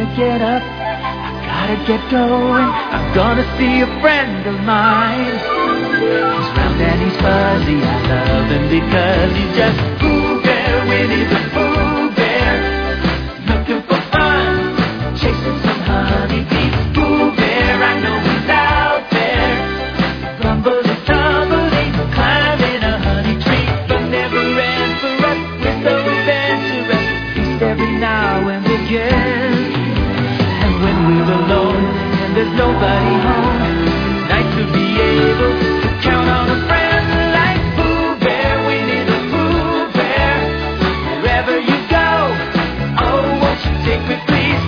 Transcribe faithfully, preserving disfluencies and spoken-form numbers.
gotta get up, I gotta get going. I'm gonna see a friend of mine. He's round and he's fuzzy, I love him because he's just Pooh Bear, Winnie the Pooh Bear. Looking for fun, chasing some honeybees. Pooh Bear, I know he's out there. Grumbly, tumbly, climbing a honey tree. But never ends for us, we're so adventurous. Feast every now and again. And when we're alone and there's nobody home, it's nice to be able to count on a friend like Pooh Bear, Winnie the Pooh Bear. Wherever you go, oh, won't you take me please?